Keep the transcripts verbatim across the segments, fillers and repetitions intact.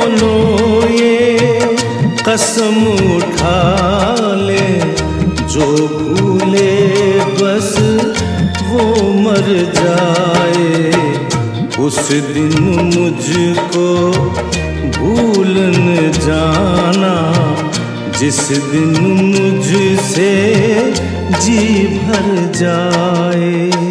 दोनों ये कसम उठा ले, जो भूले बस वो मर जाए। उस दिन मुझको भूल न जाना, जिस दिन मुझसे जी भर जाए।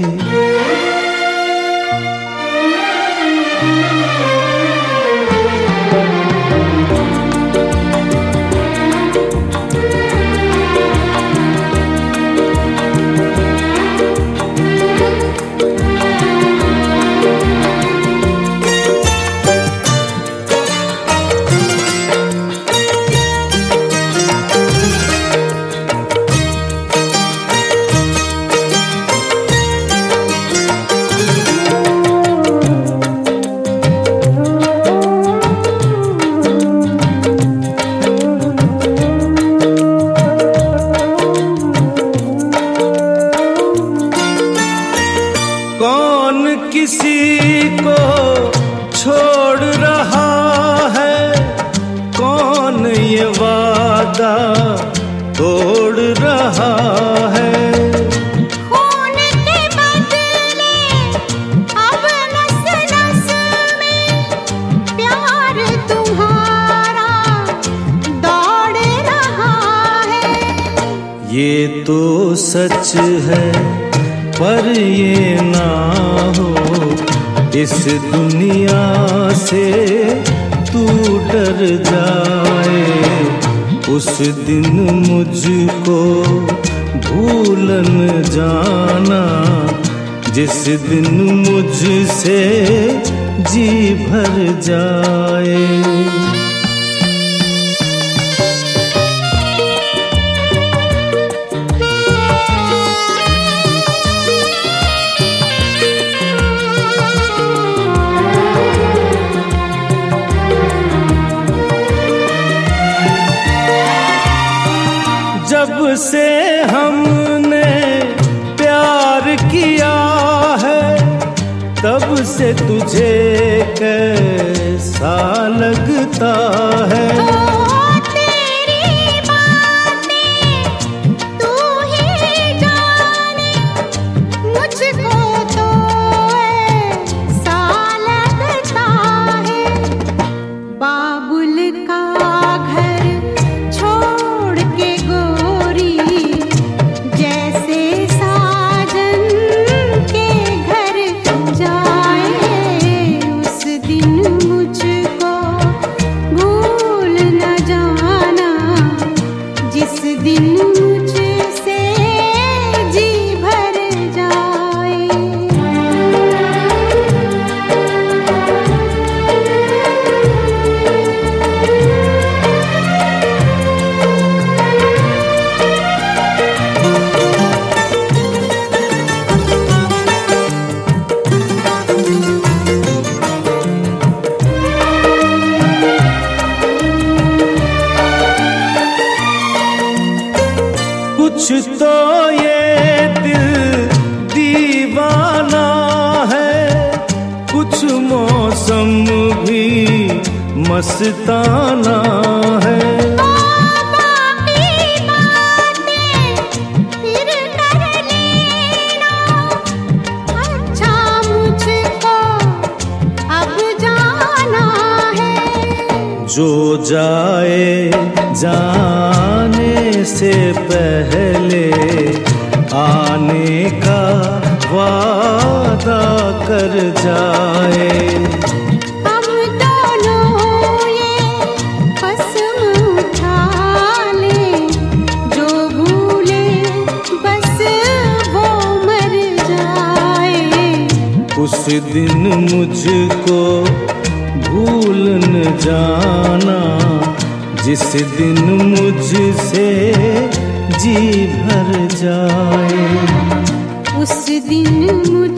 किसी को छोड़ रहा है, कौन ये वादा तोड़ रहा है। खून के बदले अब नस नस में प्यार तुम्हारा दौड़ रहा है। ये तो सच है पर ये ना हो, इस दुनिया से तू डर जाए। उस दिन मुझको भूल न जाना, जिस दिन मुझसे जी भर जाए। जब से हमने प्यार किया है, तब से तुझे कैसा लगता है। ओ तेरी बातें तू ही जाने, मुझको तो ऐसा लगता है। बाबुल का घर छोड़ के कुछ तो ये दिल दीवाना है, कुछ मौसम भी मस्ताना है। जो जाए जाने से पहले आने का वादा कर जाए। हम दोनों ये कसम उठा ले, जो भूले बस वो मर जाए। उस दिन मुझको भूल न जाना, जिस दिन मुझसे जी भर जाए। उस दिन मुझ